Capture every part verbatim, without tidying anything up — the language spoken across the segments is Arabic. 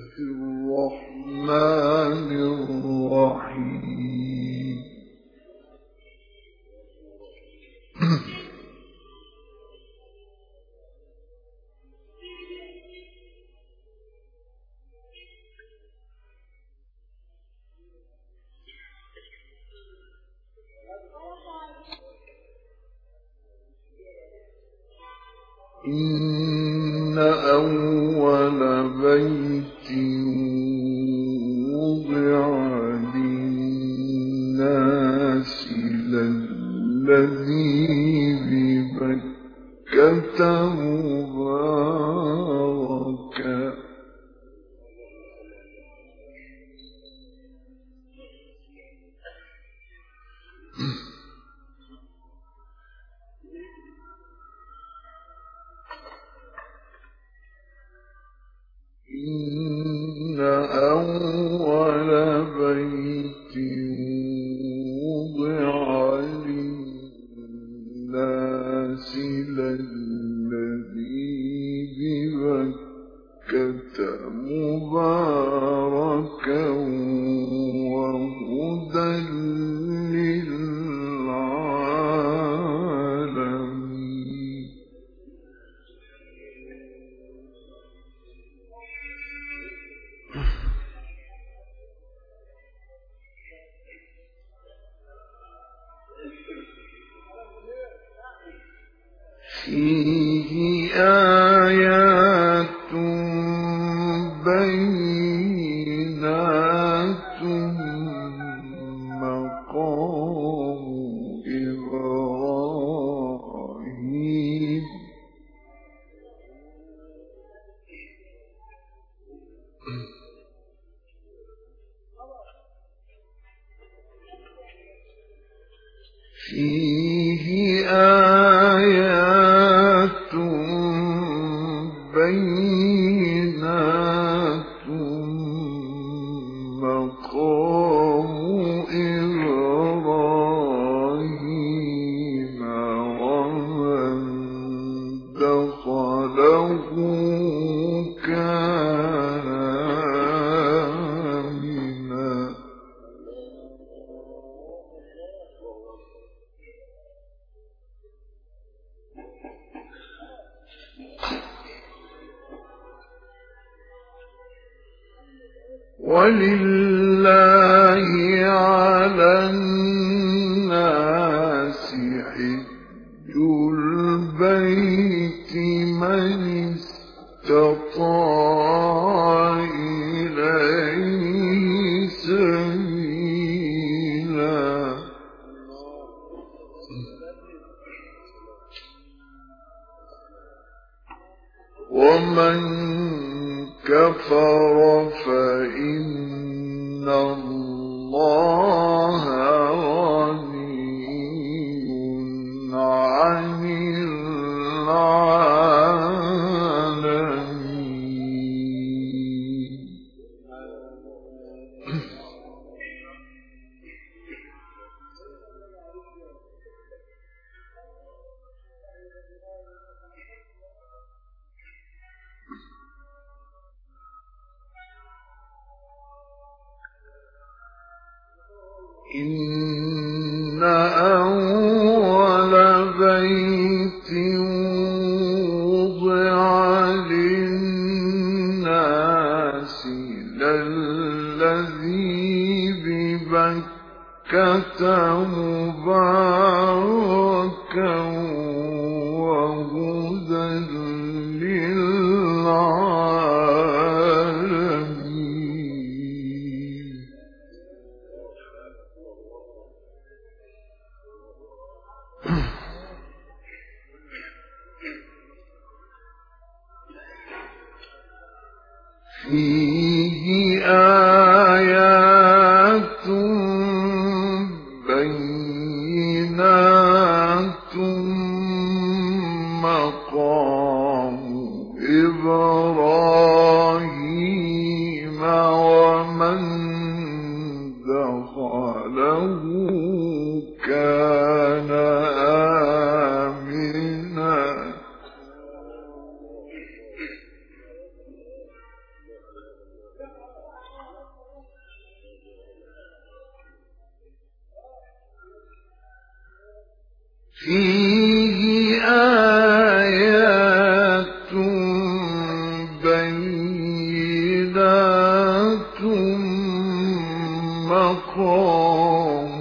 الرحمن الرحيم إن أول بيت وضع للناس للذي ببكة مباركا إن أول بيت وضع للناس للذي ببكة مباركا وهدى للعالمين فيه آيات بينات مقام إبراهيم فيه آيات بينات مقام إبراهيم ومن دخله كان آمنا ولله على الناس حج البيت من استطاع إليه سبيلا ومن كفر فإن الله غني عن العالمين إن أول بيت وضع للناس للذي ببكة مباركا وهدى للعالمين فيه آيات بينات مقام إبراهيم ومن دخله كان آمنا فيه آيات بينات مقام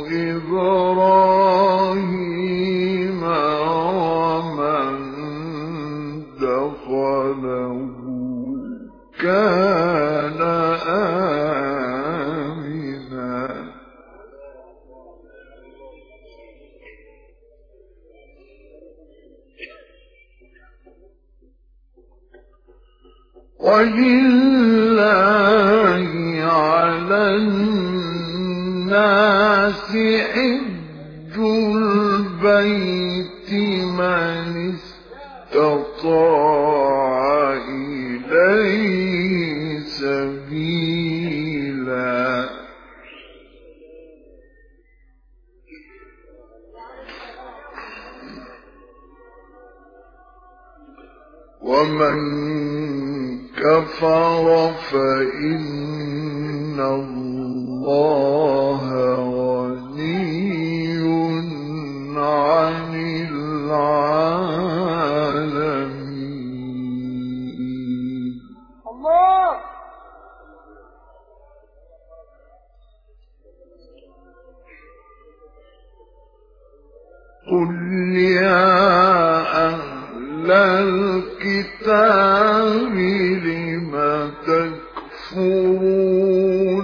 إبراهيم ومن دخله كان آمنا ولله على الناس حج البيت من استطاع إليه سبيلا ومن كفر فإن الله غني عن العالمين. الله قل يا أهل الكتاب لم تكفرون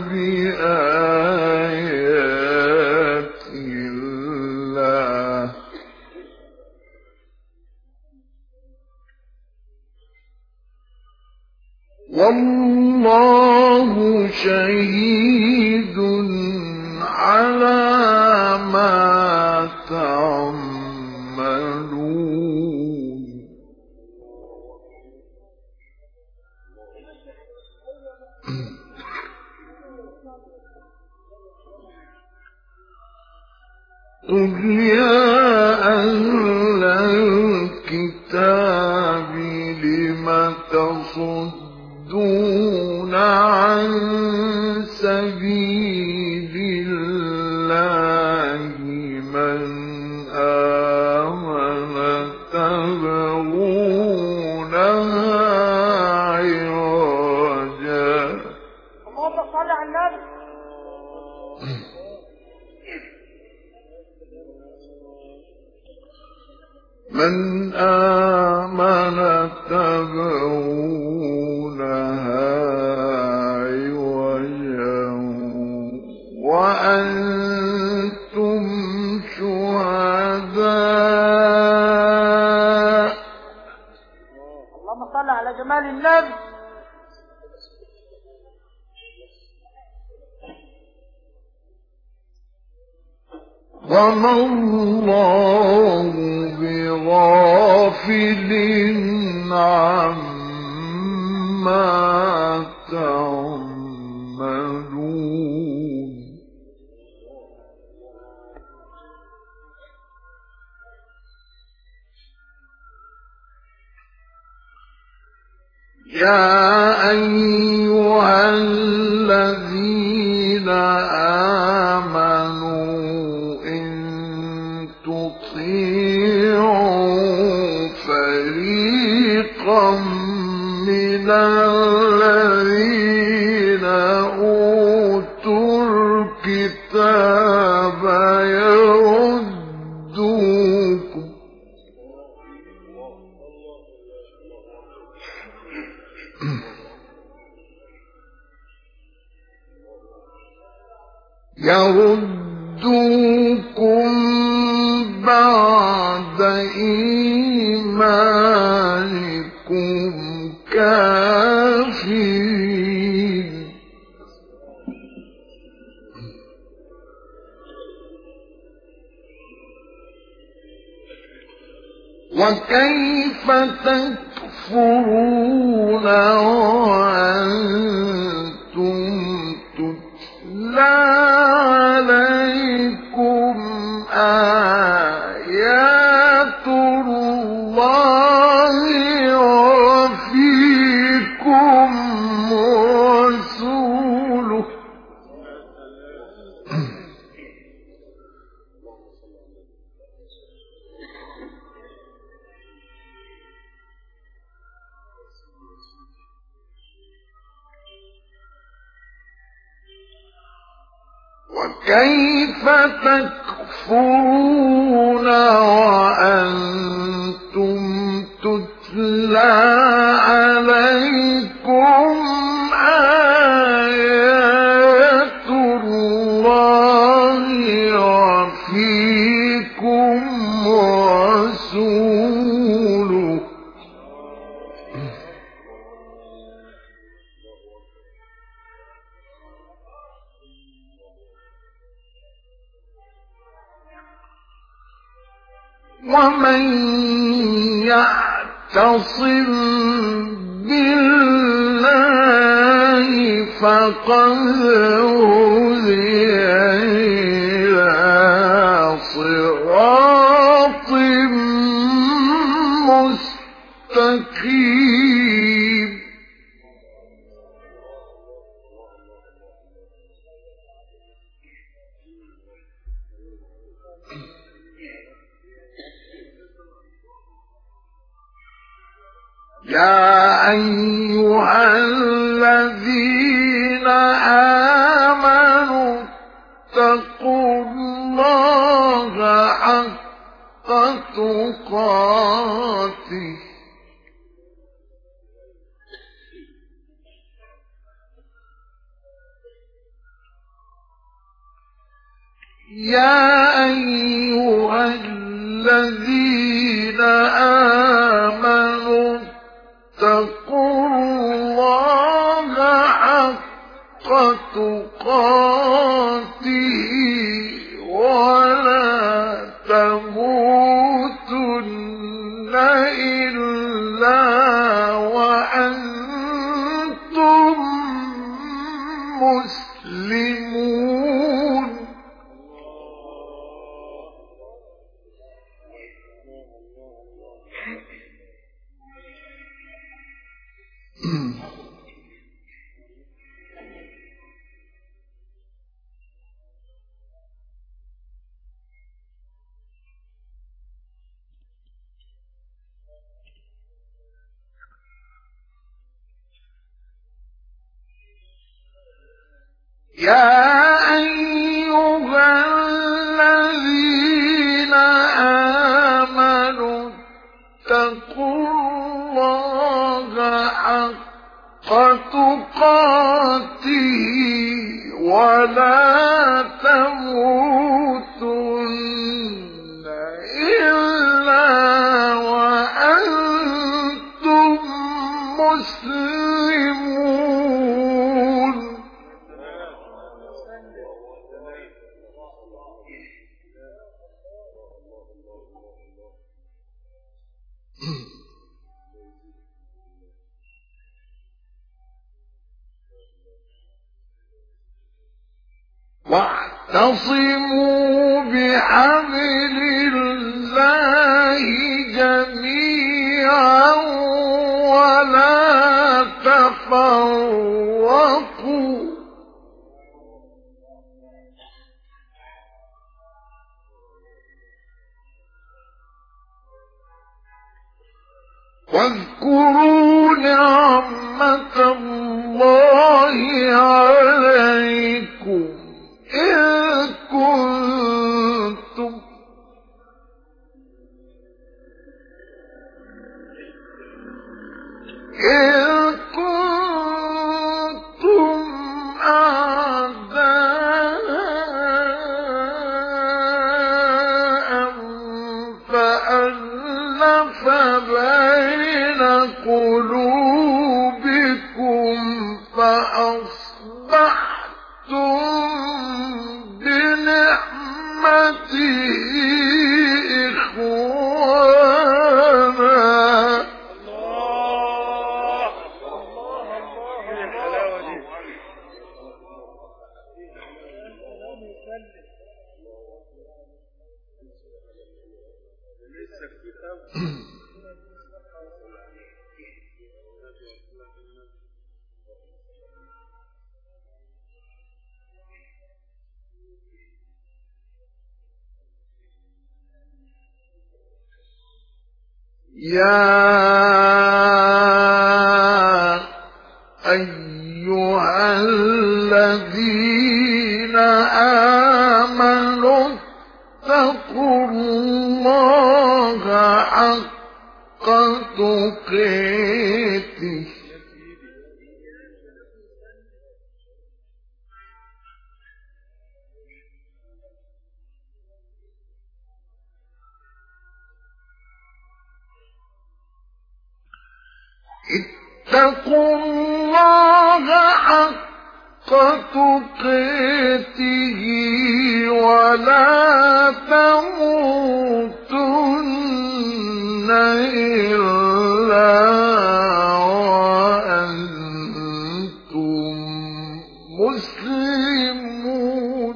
بآيات الله والله شهيد على ما تعملون. قل يا أهل الكتاب لم تصدون عن سبيل الله من آمن تبغونها عوجا. اللهم صل على النبي. من آمن تبغونها عوجا وأنتم شهداء. اللهم صل على جمال النبي. وما الله بغافل عما تعملون. يا أيها الذين آمنوا تطيعوا فريقا من الذين أوتوا الكتاب يردوكم يردوكم بعد إيمانكم كافرين. وكيف تكفرون وأنتم تتلى عليكم آيات الله وفيكم رسوله وكيف تكفرون وأنتم تتلى عليكم آيات الله وفيكم رسوله ومن يعتصم بالله فقد هدي إلى صراط مستقيم يا أيها الذين آمنوا اتقوا الله حق تقاته يا أيها الذين آمنوا اتقوا الله حق تقاته ولا تموتن إلا وأنتم مسلمون يا أيها الذين آمنوا اتقوا الله حق تقاته ولا تموتن إلا وأنتم مسلمون واعتصموا بحبل الله جميعا ولا تفرقوا واذكروا نعمة الله عليكم إذ كنتم إذ كنتم أعداء فألف بين قلوبكم فأصبحتم بنعمته إخوانا يا أيها الذين واتقوا الله حق تقاته ولا تموتن إلا وأنتم مسلمون.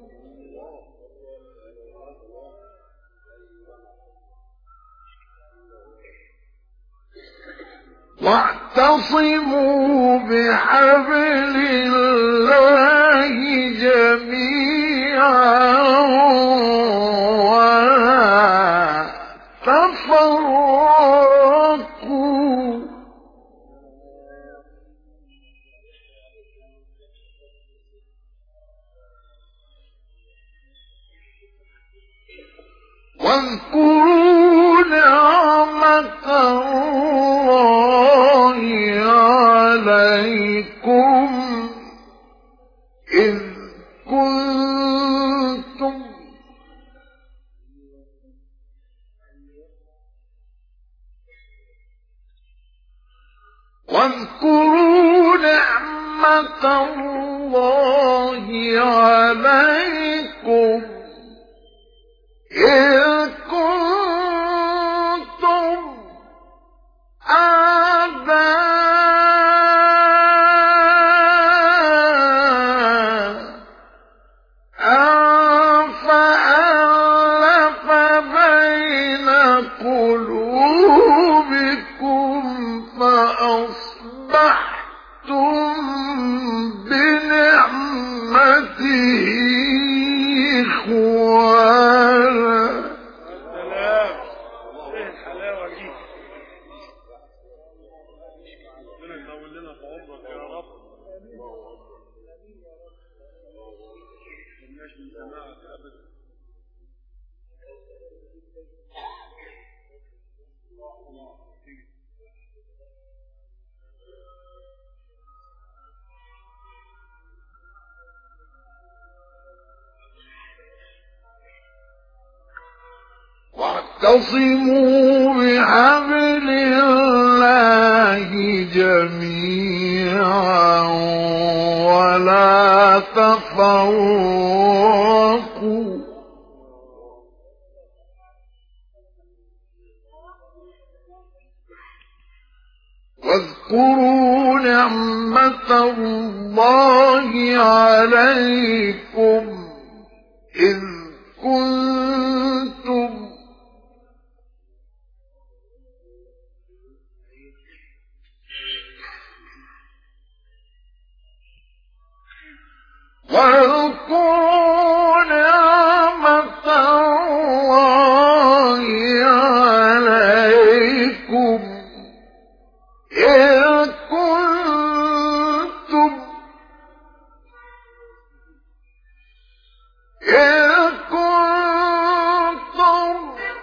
واعتصموا بحبل الله جميعا ولا تفرقوا. واذكروا نعمة الله عليكم إذ كنتم واذكروا نعمة الله عليكم إذ كنتم أعداء فألف بين قلوبكم فأصبحتم بنعمته إخوانا. سلام. ايه الحلاوة دي؟ ربنا يطول لنا في عمرك يا رب. مالناش من سماعك أبدا. واعتصموا بحبل الله جميعا ولا تفرقوا. واذكروا نعمة الله عليكم إذ كنتم واذكروا نعمة الله عليكم إذ كنتم إذ كنتم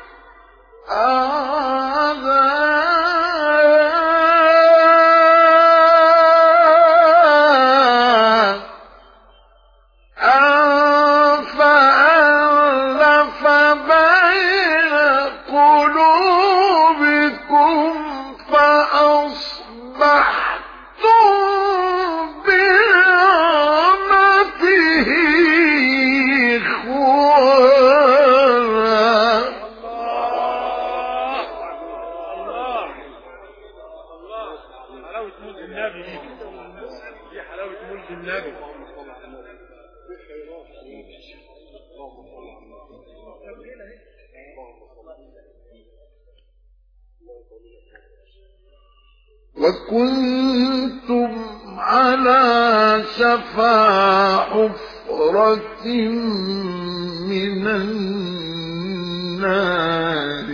وكنتم على شفا حفرة من النار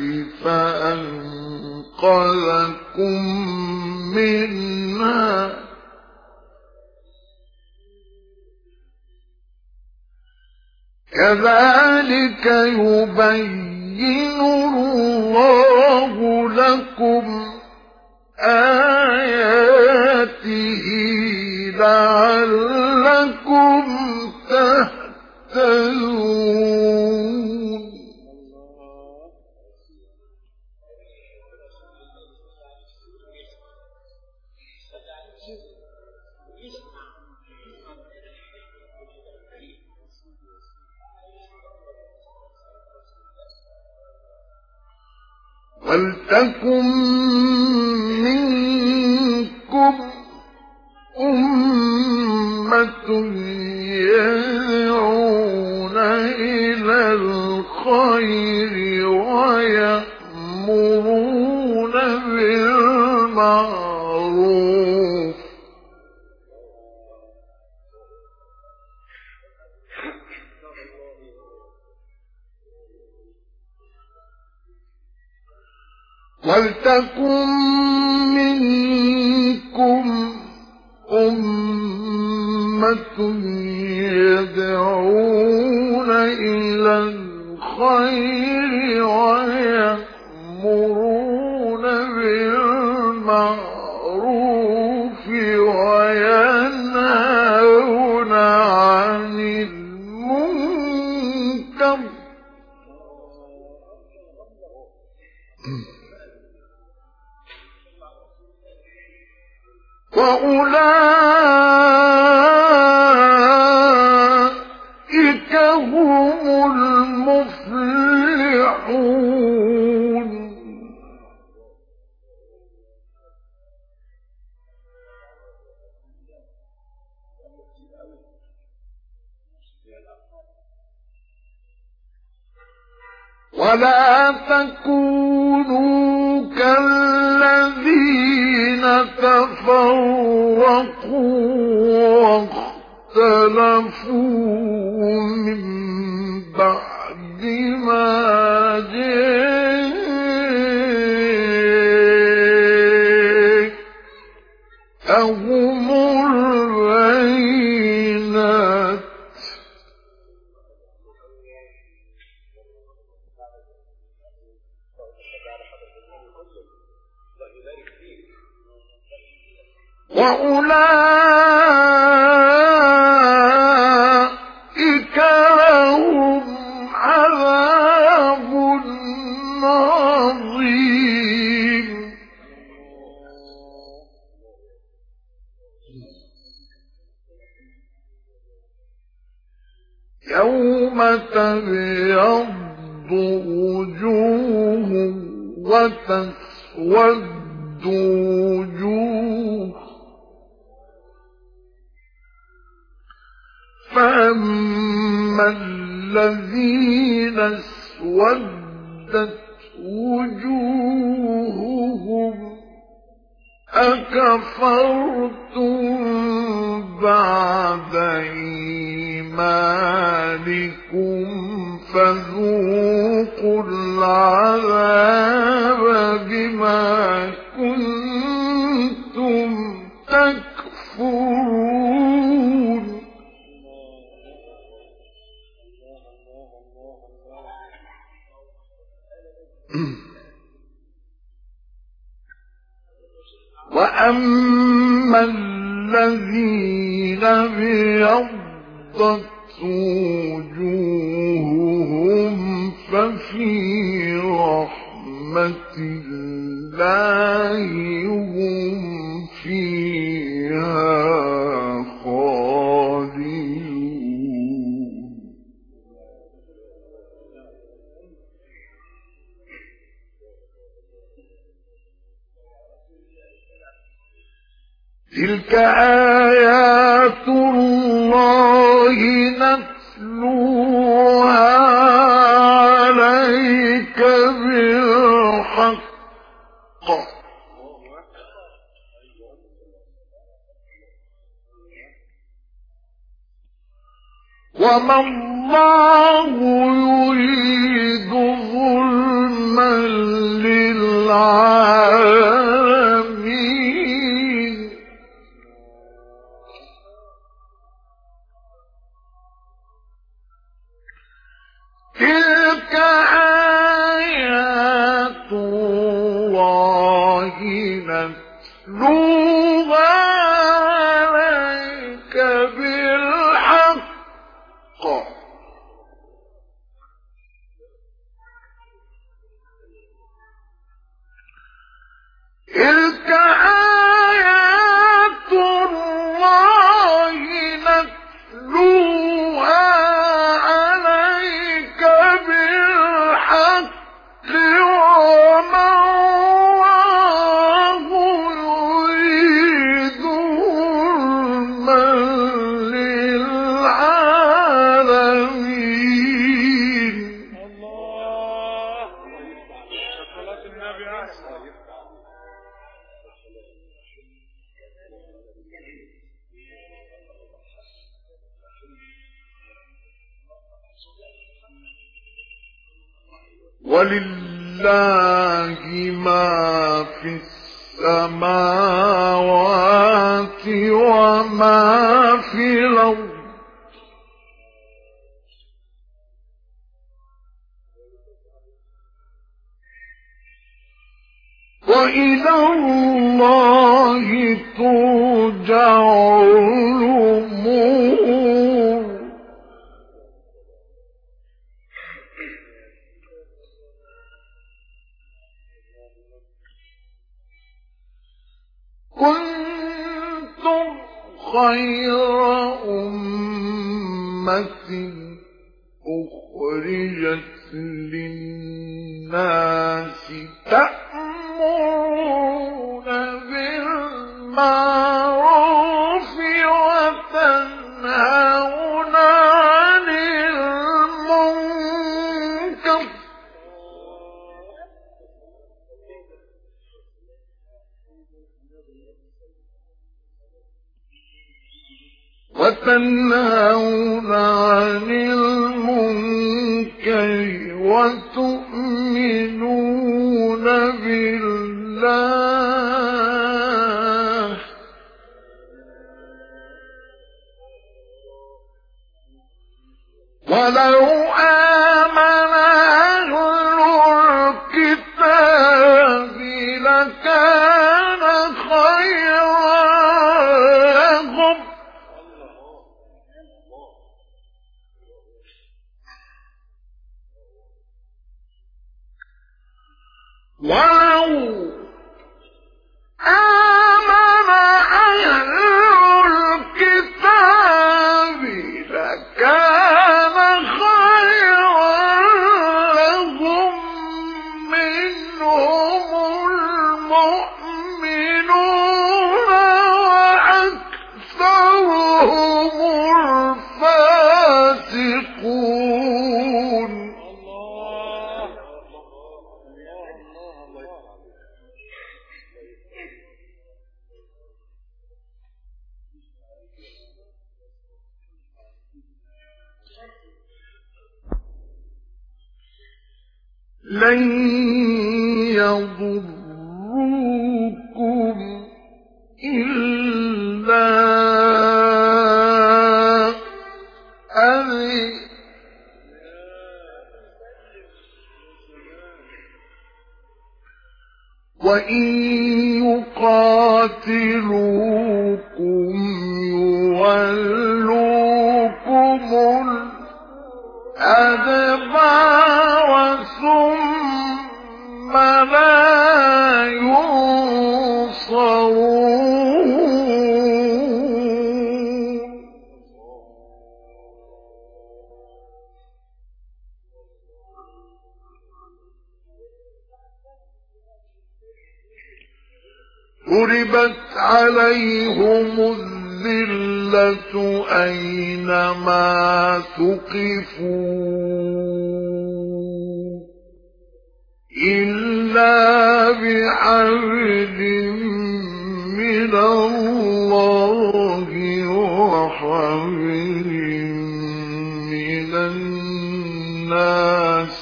فأنقذكم منها كذلك يبين الله لكم آياته لعلكم تهتدون. ولتكن منكم أمة يدعون إلى الخير ويأمرون بالمعروف ولتكن منكم أمة يدعون إلى الخير ويأمرون بالمعروف وينهون عن المنكر وأولئك هم المفلحون ولا تكونوا كالذين تفرقوا واختلفوا من بعد ما جاءهم البينات وأولئك لهم عذاب عظيم يوم تبيض وجوه وتسود وجوه فأما الذين اسودت وجوههم أكفرتم بعد إيمانكم فذوقوا العذاب بما كنتم تكفرون وأما الذين ابيضت وجوههم ففي رحمة الله هم فيها خالدون تلك آيات الله نتلوها عليك بالحق وما الله يريد ظلما للعالمين تلك آيات الله نتلوها عليك بالحق ولله ما في السماوات وما في الأرض وإلى الله ترجع الأمور كنتم خير أمة أخرجت للناس تأمرون بالمعروف وتنهون عن المنكر وتنهون عن المنكر وتؤمنون بالله ولو آمن أهل الكتاب لكان خيرا لهم ولو آمن أهل الكتاب لكان خيرا لهم منهم المؤمنون وأكثرهم الفاسقون لن يضروكم إلا أذى وإن يقاتلوكم يولوكم الأدبار ثم لا ينصرون ضربت عليهم الذلة أينما ثقفوا إلا بحبل من الله وحبل من الناس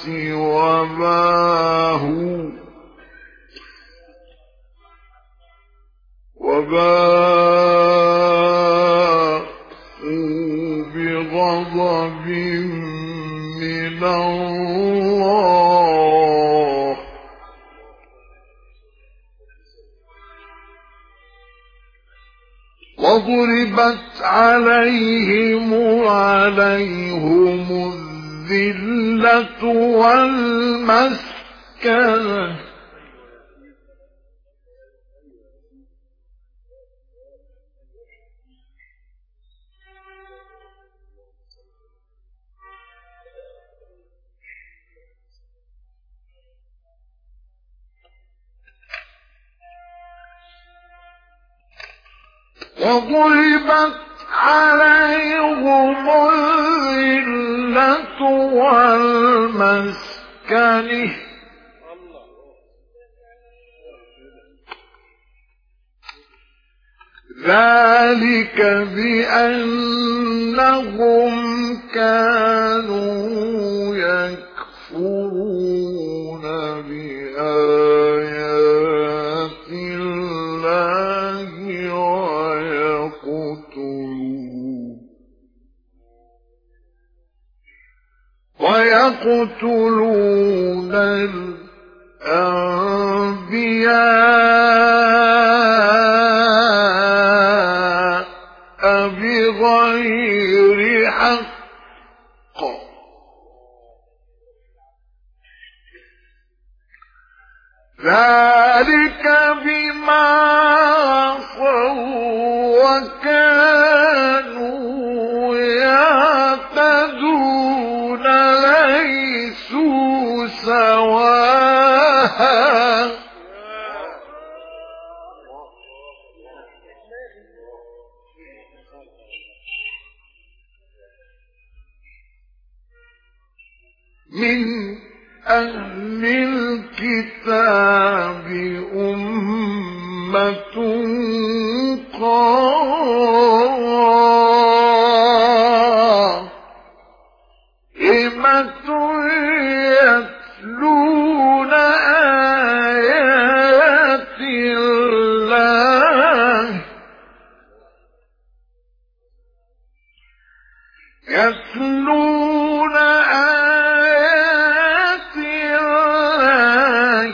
وباهوا وباءوا بغضب من الله وضربت عليهم عليهم الذلة والمسكنة وضربت عليهم الذلة والمسكنة ذلك بأنهم كانوا يكفرون بآيات الله ويقتلون ويقتلون الأنبياء بغير حق ذلك بما عصوا وكانوا يعتدون ليسوا سواء من أهل الكتاب أمة قائمة يتلون آيات الله يتلون آيات الله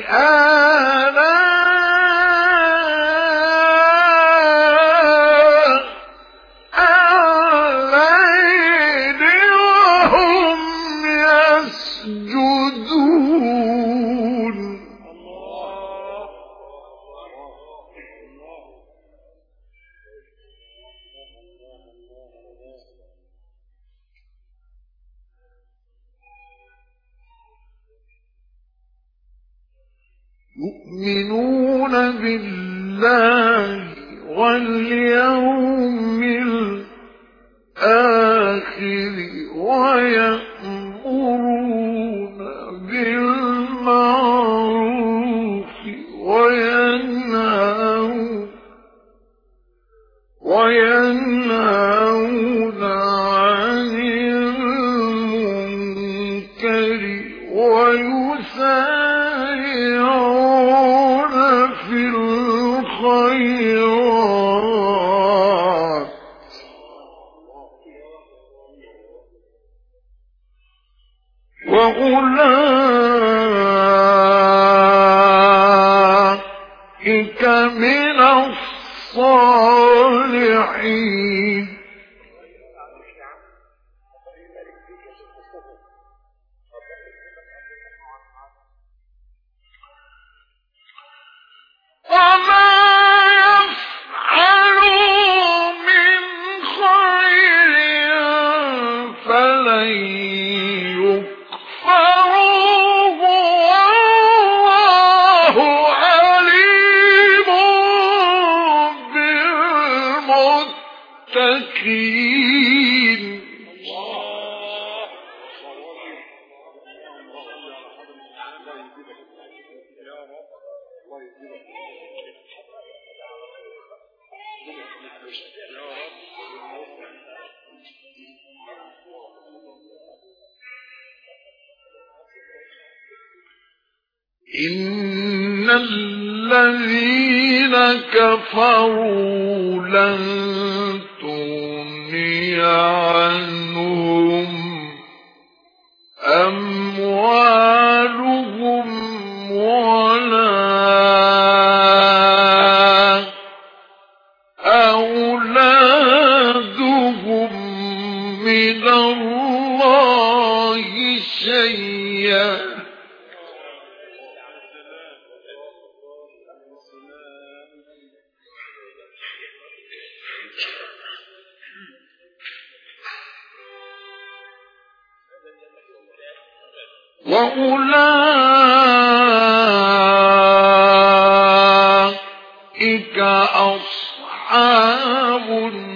آناء الليل وهم يسجدون يؤمنون بالله واليوم الآخر ويأمرون بالمعروف وينهون وينهون عن المنكر ويسارعون في الخيرات وأولئك من الصالحين وما يفعلوا من خير فلن يكفروه والله عليم بالمتقين إن الذين كفروا لن تغني عنهم أموالهم ولا أولادهم من الله شيئا وأولئك أصحاب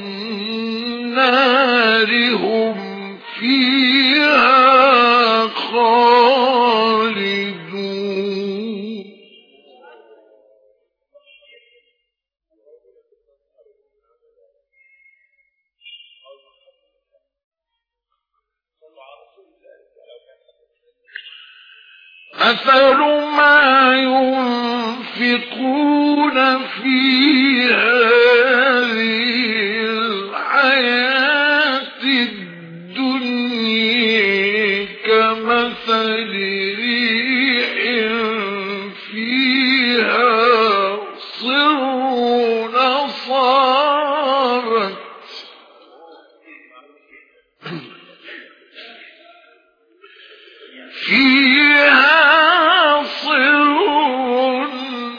النار هم فيها خالدون مثل ما ينفقون في هذه الحياة الدنيا كمثل ريح فيها صر أصابت فيها صر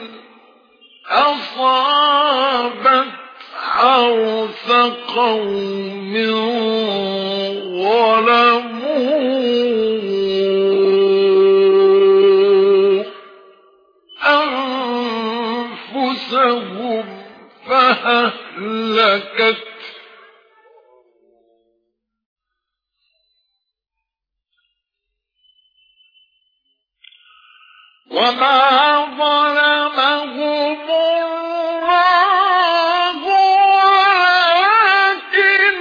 أصابت حرث قوم ظلموا أنفسهم فأهلكت وما ظلمهم الله ولكن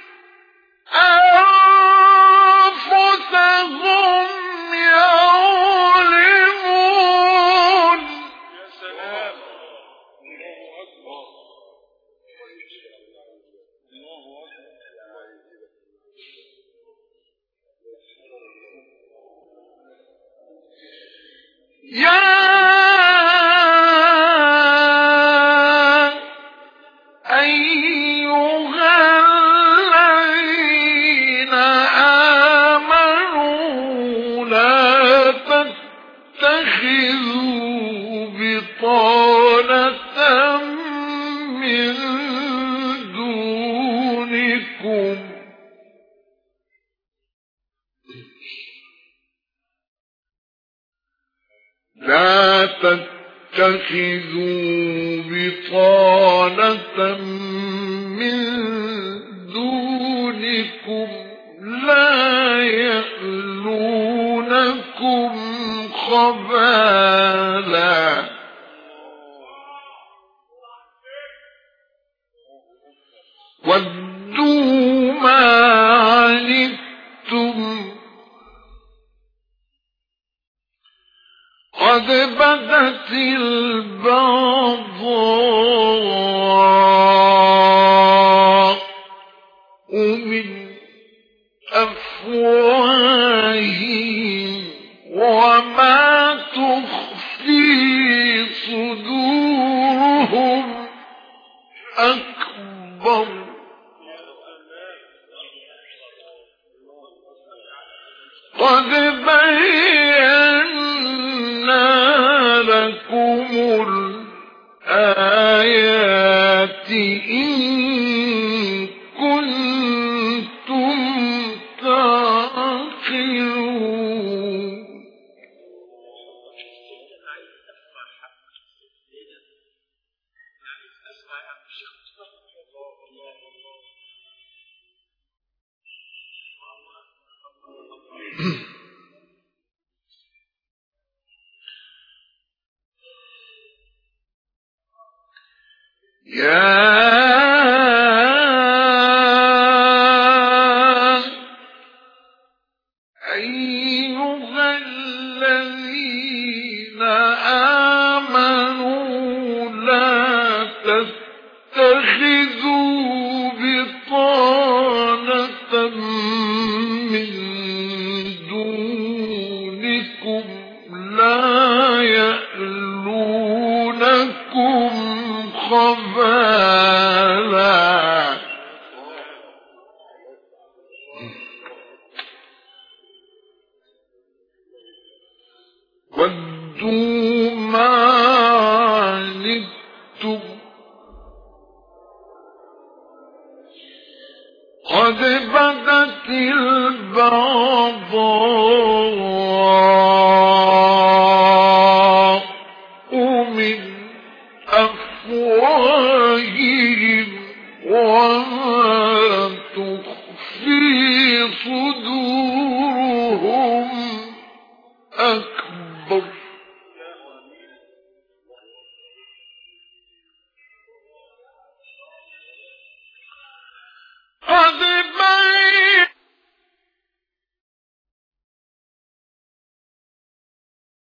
أنفسهم يظلمون. يا سلام. الله أكبر. الله أكبر. يا أيها الذين آمنوا لا تتخذوا بطانة من دونكم لا تتخذوا بطانة من دونكم لا يألونكم خبالا ودوا ما عنتم قد بدت البغضاء من أفواههم وما تخفي صدورهم أكبر قد بينا لكم الآيات إن كنتم تعقلون. يا أيها الذين آمنوا لا تتخذوا بطانة من دونكم لا يألونكم خبالا ودوا ما عنتم قد بدت البغضاء من أفواههم وما تخفي صدورهم أكبر قد بين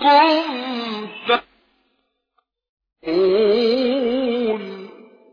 تتقون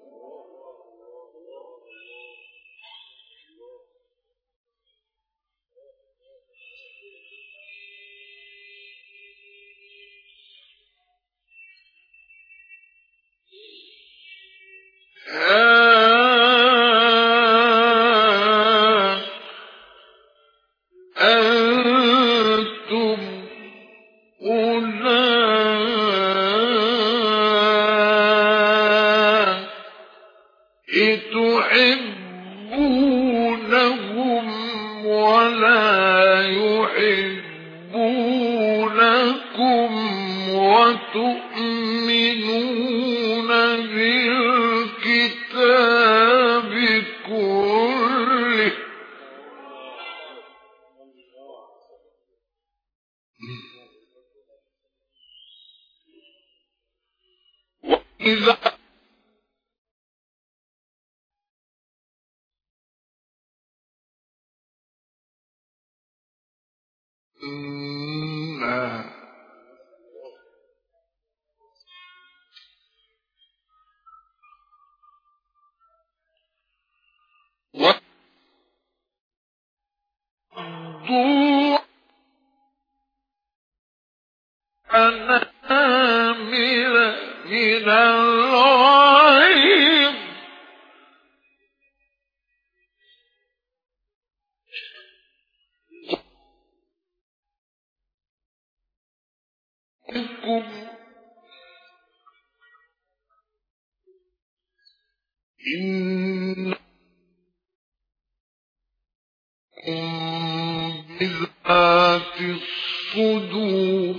تحبونهم ولا يحبونكم وتؤمنون بالكتاب كله وإذا وَدُّوا أَنَامِلَ مِنَ الْغَيْظِ إِنَّكُمْ بِذَاتِ الصُّدُورِ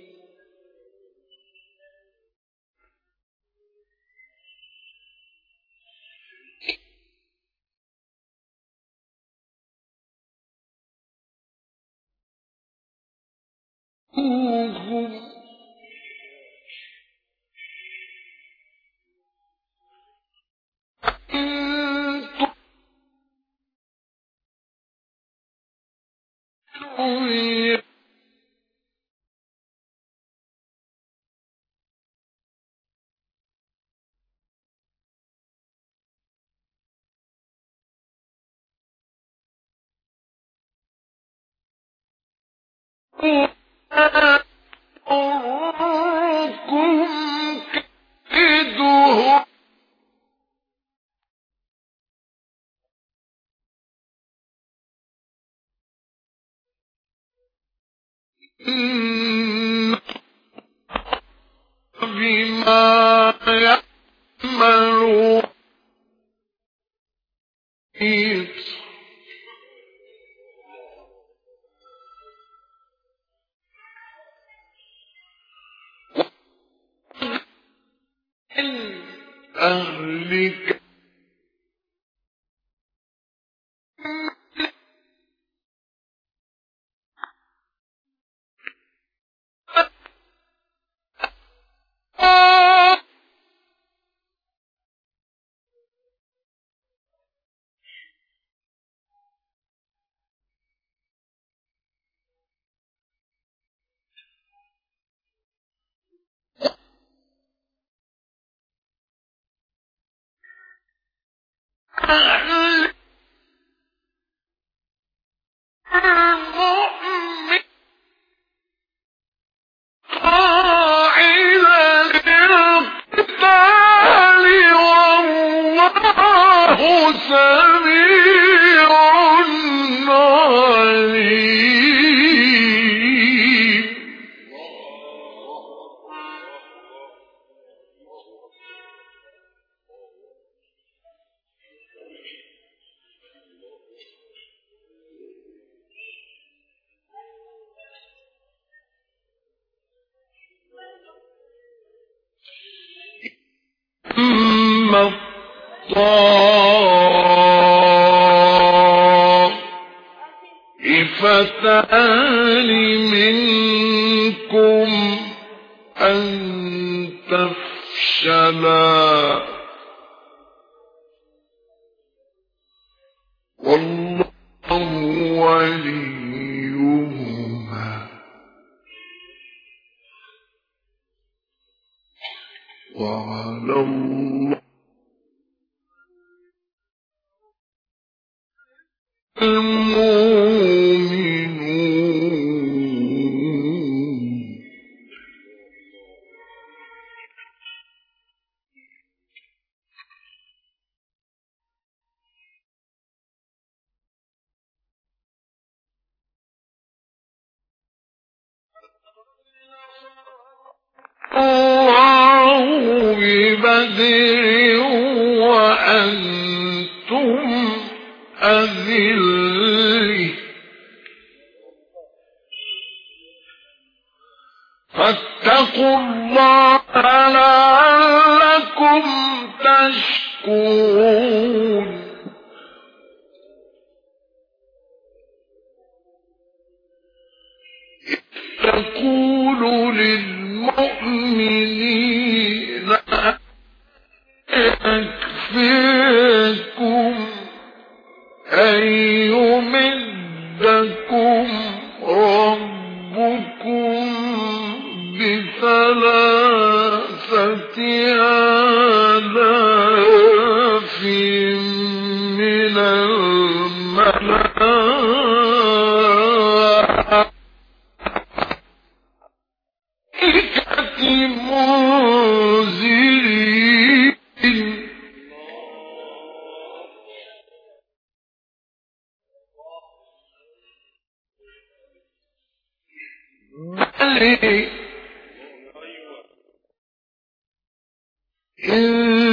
كيدهم بما يعملون أهلك أهلك المؤمن قاعد للقتال والله سميع عليم ثم الطائفتان منكم أن تفشلا والله وليهما وعلى الله المؤمنون. الله ببدر وأنتم أذلة فاتقوا الله لعلكم تشكرون. تقول للمؤمنين يكفيكم أن يمدكم ربكم بثلاثة آلاف من الملائكة منزلين. بل إن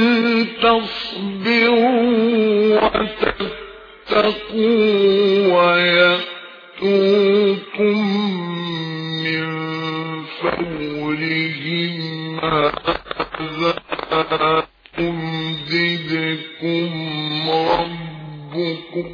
تصبروا وتتقوا ويأتوكم من فورهم هذا يمددكم ربكم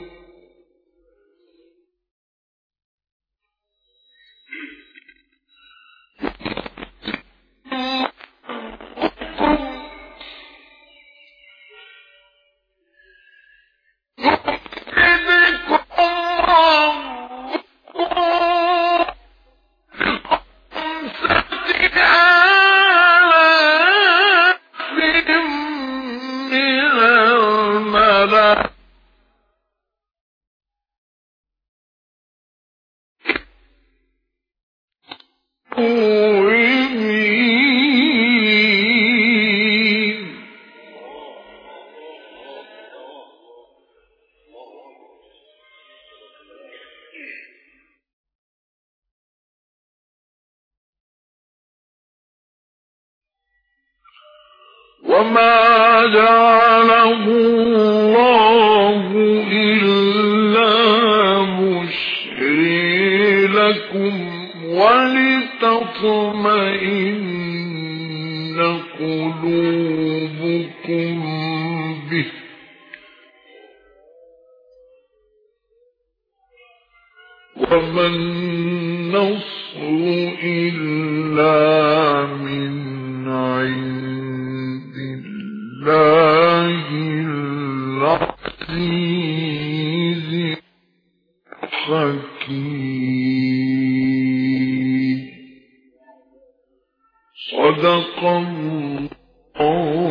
وما جعله الله إلا بشرى لكم ولتطمئن قلوبكم به وما النصر إلا من عند الله العزيز الحكيم. صدق الله